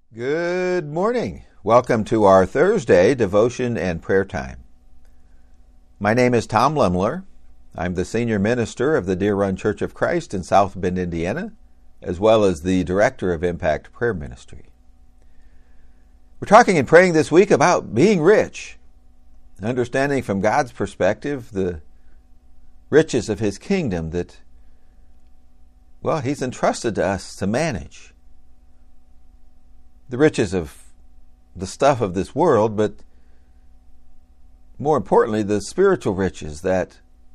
Good morning. Welcome to our Thursday devotion and prayer time. My name is Tom Lemler. I'm the senior minister of the Deer Run Church of Christ in South Bend, Indiana, as well as the director of Impact Prayer Ministry. We're talking and praying this week about being rich, understanding from God's perspective the riches of His kingdom that, He's entrusted to us to manage. The riches of the stuff of this world, but more importantly, the spiritual riches that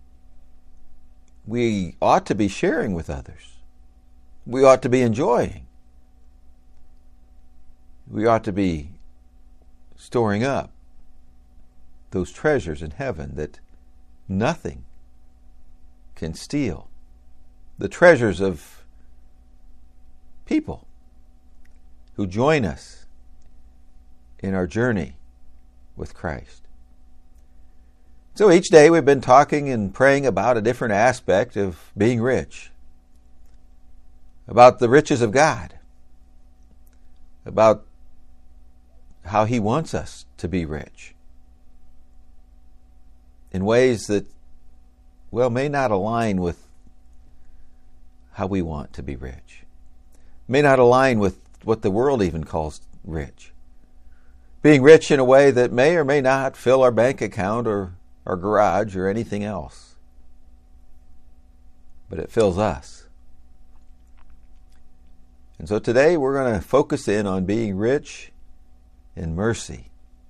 we ought to be sharing with others. We ought to be enjoying. We ought to be storing up those treasures in heaven that nothing can steal. The treasures of people who join us in our journey with Christ. So each day we've been talking and praying about a different aspect of being rich, about the riches of God, about how He wants us to be rich in ways that, may not align with how we want to be rich, may not align with what the world even calls rich. Being rich in a way that may or may not fill our bank account or our garage or anything else. But it fills us. And so today we're going to focus in on being rich in mercy.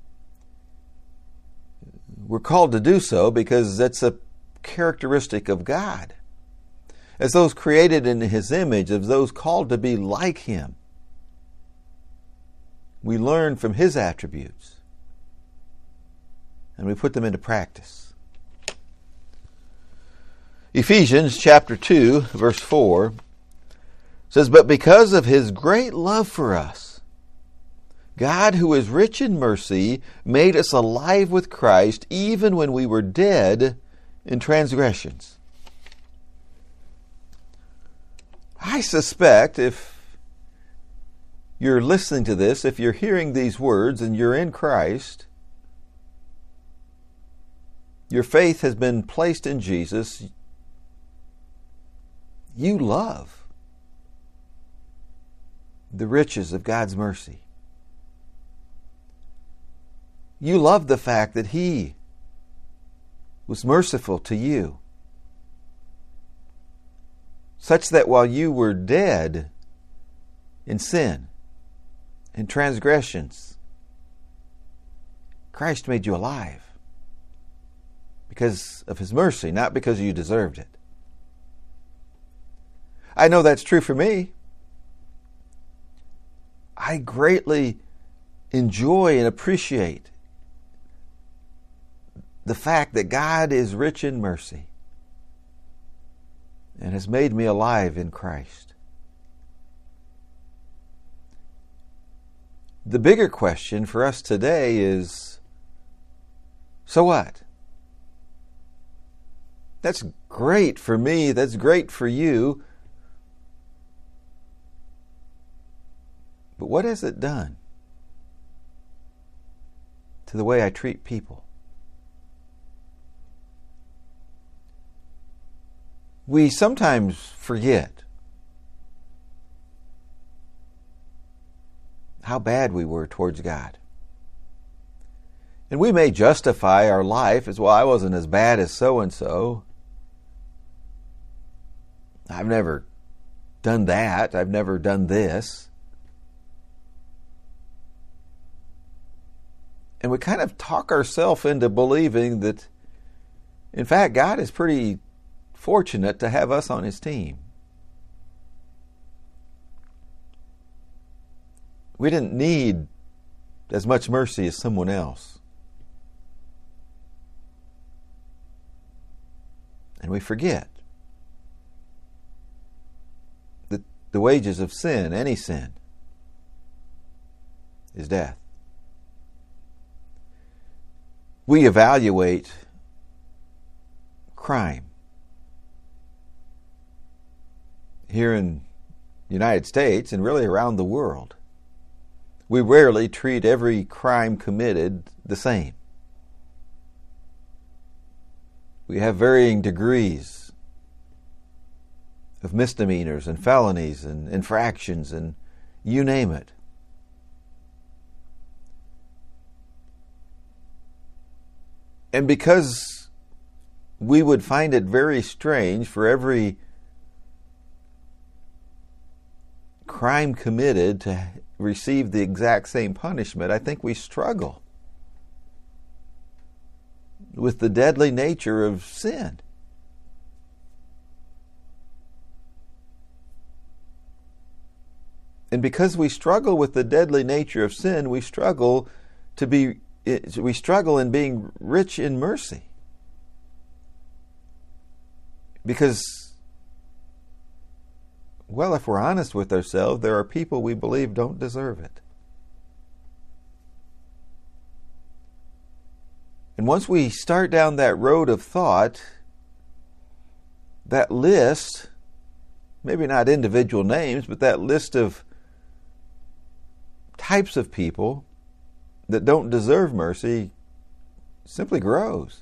We're called to do so because that's a characteristic of God. As those created in His image, as those called to be like Him, we learn from His attributes and we put them into practice. Ephesians chapter 2, verse 4 says, "But because of His great love for us, God, who is rich in mercy, made us alive with Christ even when we were dead in transgressions." I suspect if you're listening to this, if you're hearing these words and you're in Christ, your faith has been placed in Jesus, you love the riches of God's mercy. You love the fact that He was merciful to you, such that while you were dead in sin and transgressions, Christ made you alive because of His mercy, not because you deserved it. I know that's true for me. I greatly enjoy and appreciate the fact that God is rich in mercy and has made me alive in Christ. The bigger question for us today is, so what? That's great for me. That's great for you. But what has it done to the way I treat people? We sometimes forget how bad we were towards God. And we may justify our life as, I wasn't as bad as so-and-so. I've never done that. I've never done this. And we kind of talk ourselves into believing that, in fact, God is pretty fortunate to have us on His team. We didn't need as much mercy as someone else. And we forget that the wages of sin, any sin, is death. We evaluate crime here in the United States and really around the world We rarely treat every crime committed the same. We have varying degrees of misdemeanors and felonies and infractions and you name it. And because we would find it very strange for every crime committed to receive the exact same punishment, I think we struggle with the deadly nature of sin. And because we struggle with the deadly nature of sin, we struggle in being rich in mercy. Because, well, if we're honest with ourselves, there are people we believe don't deserve it. And once we start down that road of thought, that list, maybe not individual names, but that list of types of people that don't deserve mercy simply grows.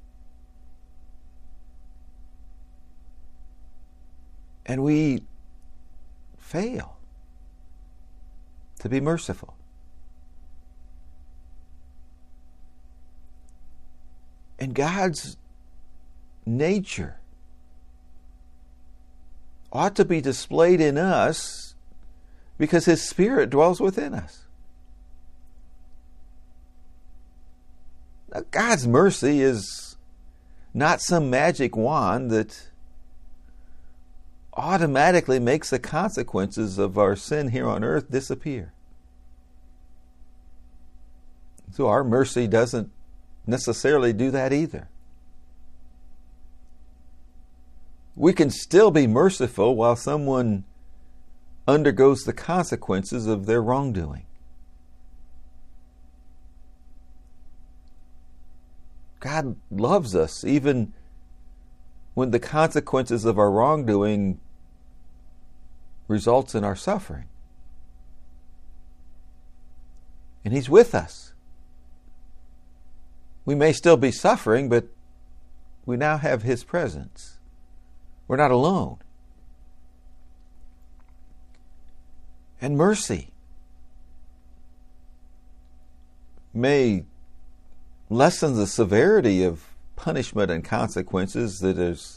And we fail to be merciful. And God's nature ought to be displayed in us because His Spirit dwells within us. Now, God's mercy is not some magic wand that automatically makes the consequences of our sin here on earth disappear. So our mercy doesn't necessarily do that either. We can still be merciful while someone undergoes the consequences of their wrongdoing. God loves us even when the consequences of our wrongdoing results in our suffering. And He's with us. We may still be suffering, but we now have His presence. We're not alone. And mercy may lessen the severity of punishment and consequences that is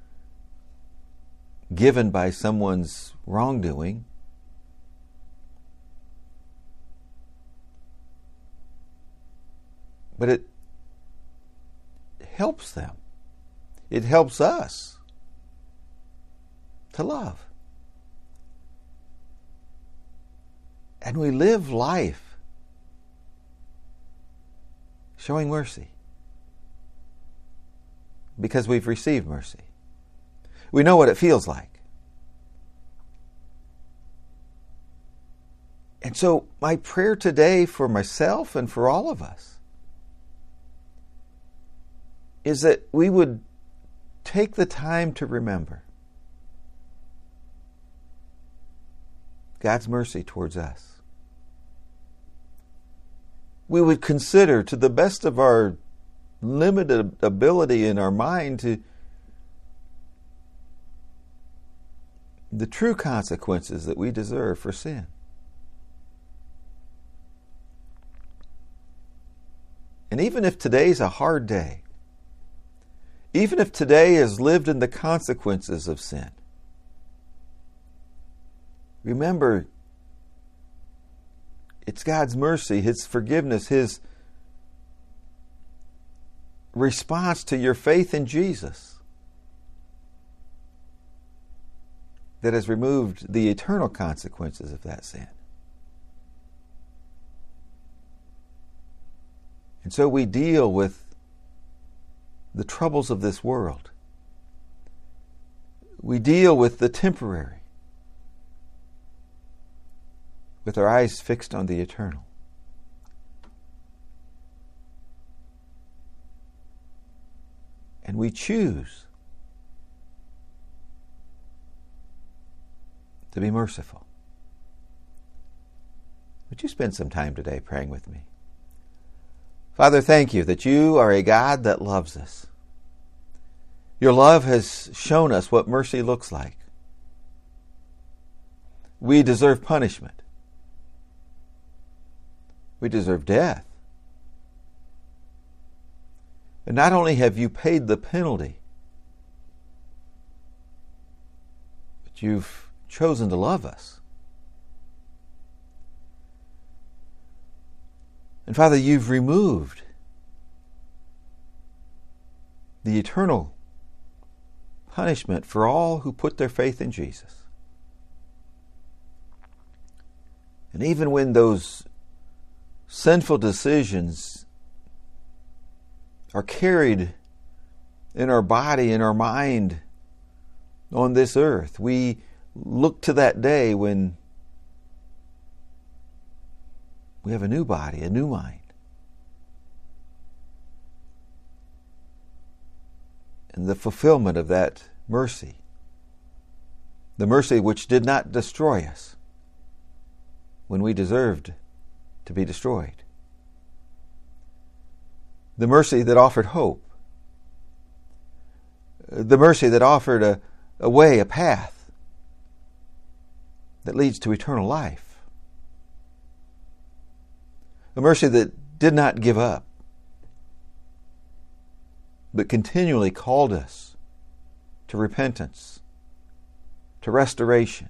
given by someone's wrongdoing. But it helps them. It helps us to love. And we live life showing mercy because we've received mercy. We know what it feels like. And so my prayer today for myself and for all of us is that we would take the time to remember God's mercy towards us. We would consider, to the best of our limited ability in our mind, to the true consequences that we deserve for sin. And even if today's a hard day, even if today is lived in the consequences of sin, remember, it's God's mercy, His forgiveness, His response to your faith in Jesus that has removed the eternal consequences of that sin. And so we deal with the troubles of this world. We deal with the temporary, with our eyes fixed on the eternal. And we choose to be merciful. Would you spend some time today praying with me? Father, thank you that you are a God that loves us. Your love has shown us what mercy looks like. We deserve punishment. We deserve death. And not only have you paid the penalty, but you've chosen to love us. And Father, you've removed the eternal punishment for all who put their faith in Jesus. And even when those sinful decisions are carried in our body, in our mind, on this earth, we look to that day when we have a new body, a new mind. And the fulfillment of that mercy, the mercy which did not destroy us when we deserved to be destroyed. The mercy that offered hope. The mercy that offered a way, a path that leads to eternal life. A mercy that did not give up, but continually called us to repentance, to restoration,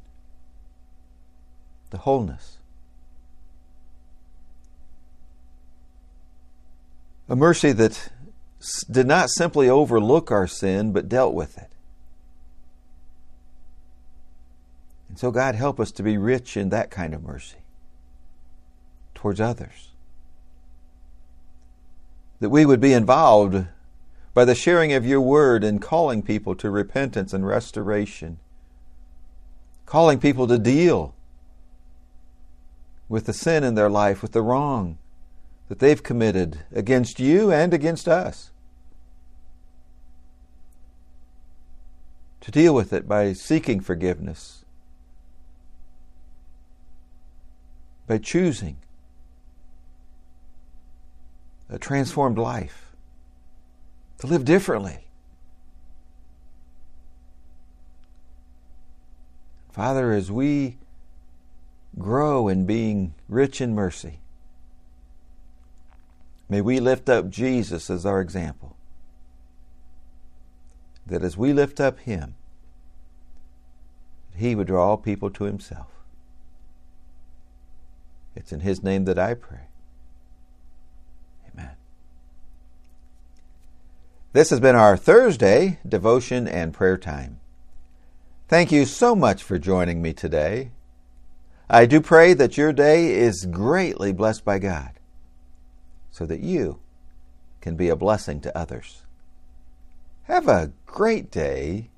to wholeness. A mercy that did not simply overlook our sin, but dealt with it. And so God, help us to be rich in that kind of mercy towards others. That we would be involved by the sharing of your word and calling people to repentance and restoration. Calling people to deal with the sin in their life, with the wrong that they've committed against you and against us. To deal with it by seeking forgiveness, by choosing a transformed life, to live differently. Father, as we grow in being rich in mercy, may we lift up Jesus as our example. That as we lift up Him, He would draw all people to Himself. It's in His name that I pray. Amen. This has been our Thursday devotion and prayer time. Thank you so much for joining me today. I do pray that your day is greatly blessed by God, so that you can be a blessing to others. Have a great day